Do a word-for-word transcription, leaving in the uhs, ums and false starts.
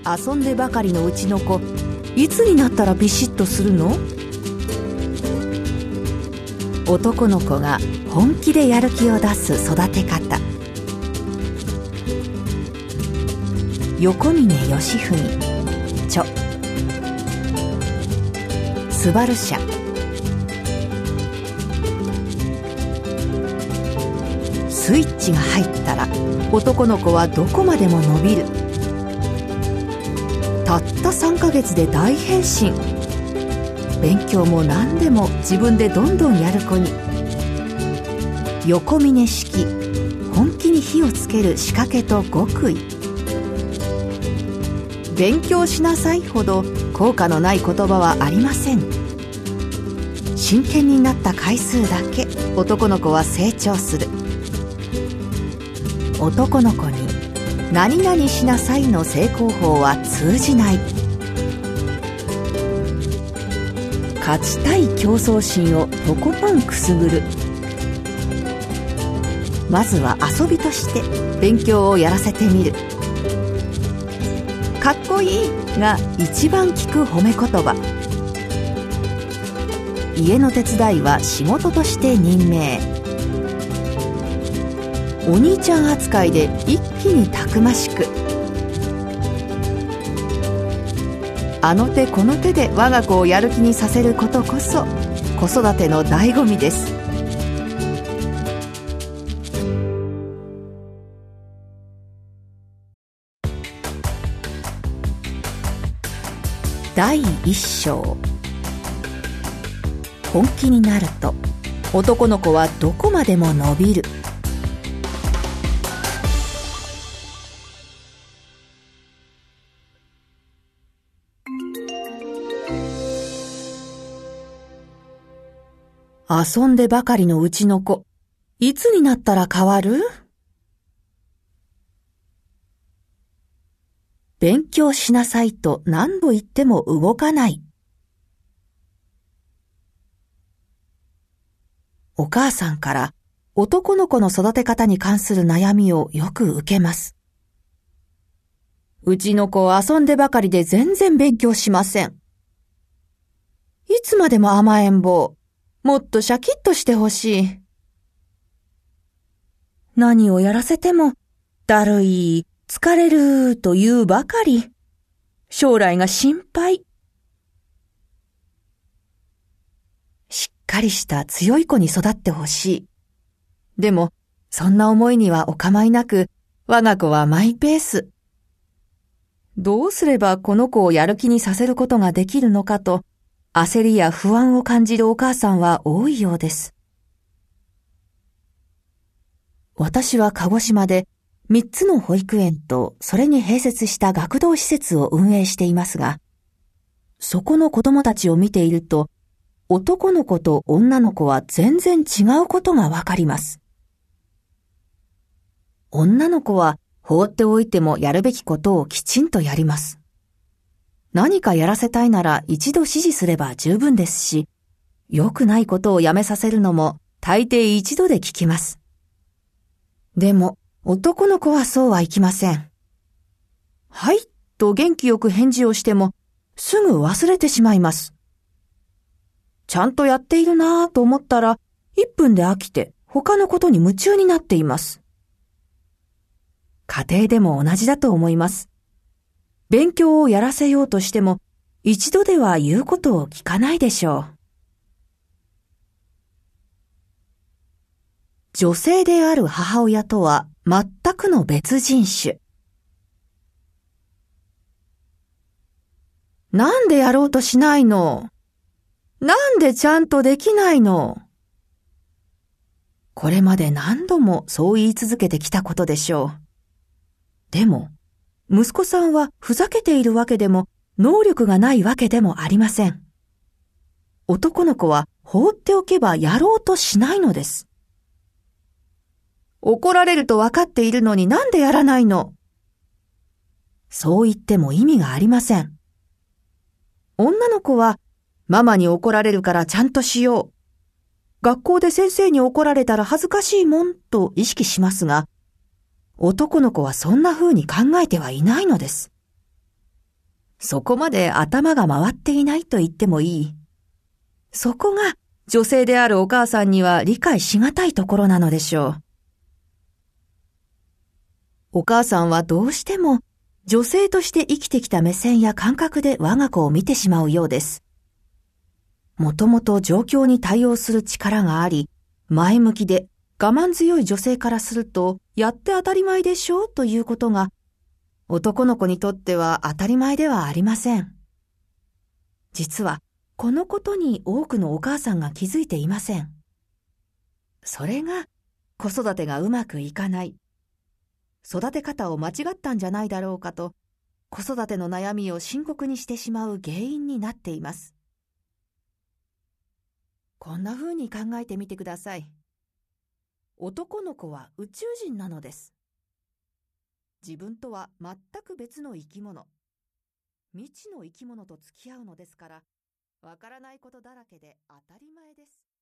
遊んでばかりのうちの子、いつになったらビシッとするの？男の子が本気でやる気を出す育て方。横峯義文著。スバル社。スイッチが入ったら男の子はどこまでも伸びる。たったさんかげつで大変身。勉強も何でも自分でどんどんやる子に。横峯式本気に火をつける仕掛けと極意。勉強しなさいほど効果のない言葉はありません。真剣になった回数だけ男の子は成長する。男の子に何々しなさいの成功法は通じない。勝ちたい競争心をとことんくすぐる。まずは遊びとして勉強をやらせてみる。かっこいいが一番効く褒め言葉。家の手伝いは仕事として任命。お兄ちゃん扱いで一気にたくましく。あの手この手で我が子をやる気にさせることこそ子育ての醍醐味です。だいいっ章。本気になると男の子はどこまでも伸びる。遊んでばかりのうちの子、いつになったら変わる？勉強しなさいと何度言っても動かない。お母さんから男の子の育て方に関する悩みをよく受けます。うちの子遊んでばかりで全然勉強しません。いつまでも甘えん坊。もっとシャキッとしてほしい。何をやらせても、だるい、疲れると言うばかり。将来が心配。しっかりした強い子に育ってほしい。でも、そんな思いにはお構いなく、我が子はマイペース。どうすればこの子をやる気にさせることができるのかと、焦りや不安を感じるお母さんは多いようです。私は鹿児島で三つの保育園とそれに併設した学童施設を運営していますが、そこの子供たちを見ていると、男の子と女の子は全然違うことがわかります。女の子は放っておいてもやるべきことをきちんとやります。何かやらせたいなら一度指示すれば十分ですし、良くないことをやめさせるのも大抵一度で聞きます。でも男の子はそうはいきません。はいと元気よく返事をしてもすぐ忘れてしまいます。ちゃんとやっているなぁと思ったらいっぷんで飽きて他のことに夢中になっています。家庭でも同じだと思います。勉強をやらせようとしても、一度では言うことを聞かないでしょう。女性である母親とは全くの別人種。なんでやろうとしないの？なんでちゃんとできないの？これまで何度もそう言い続けてきたことでしょう。でも、息子さんはふざけているわけでも能力がないわけでもありません。男の子は放っておけばやろうとしないのです。怒られると分かっているのになんでやらないの？そう言っても意味がありません。女の子はママに怒られるからちゃんとしよう。学校で先生に怒られたら恥ずかしいもんと意識しますが、男の子はそんな風に考えてはいないのです。 そこまで頭が回っていないと言ってもいい。そこが女性であるお母さんには理解しがたいところなのでしょう。お母さんはどうしても女性として生きてきた目線や感覚で我が子を見てしまうようです。もともと状況に対応する力があり、前向きで我慢強い女性からすると、やって当たり前でしょうということが、男の子にとっては当たり前ではありません。実は、このことに多くのお母さんが気づいていません。それが、子育てがうまくいかない。育て方を間違ったんじゃないだろうかと、子育ての悩みを深刻にしてしまう原因になっています。こんな風に考えてみてください。男の子は宇宙人なのです。自分とは全く別の生き物。未知の生き物と付き合うのですから、わからないことだらけで当たり前です。